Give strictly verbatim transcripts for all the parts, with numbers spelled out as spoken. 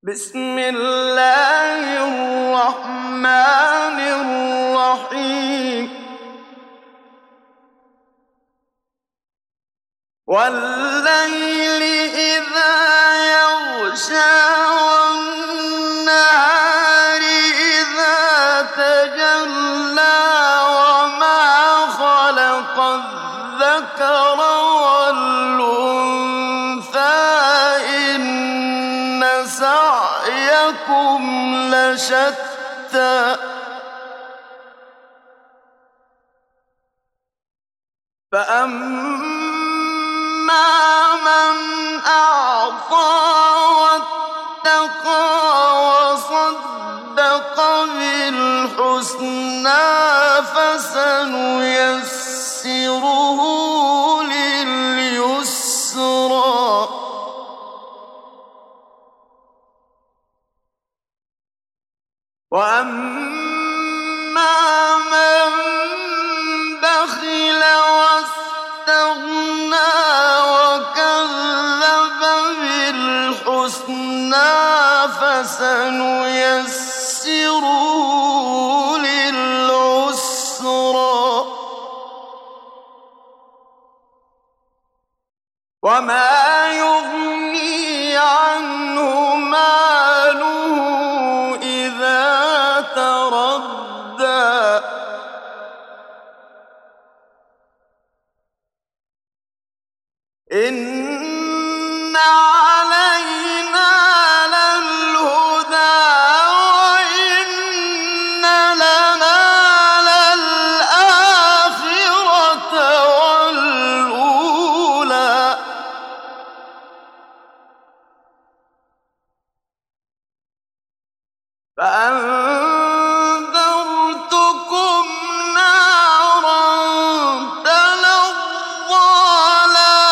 بسم الله الرحمن الرحيم والليل إذا يغشى والنهار إذا تجلى وما خلق الذكر والأنثى إن سعيكم لشتى فأما من أعطى واتقى وصدق بالحسنى فسنيسره لليسرى وأما من بخل واستغنى وكذب بالحسنى فسنيسره للعسرى وما يغني عنه ماله إذا تردى إن علينا للهدى وإن لنا للآخرة والأولى فأنذرتكم نارا تلظى لا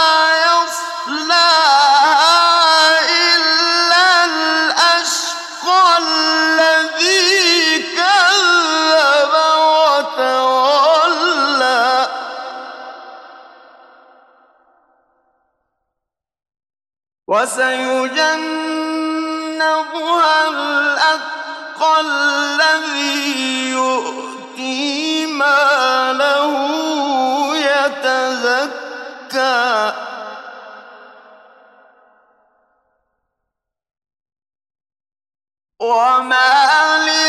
يصلاها إلا الأشقى الذي كذب وتولى وسيجنبها الأتقى الذي يؤتي ماله يتزكى وما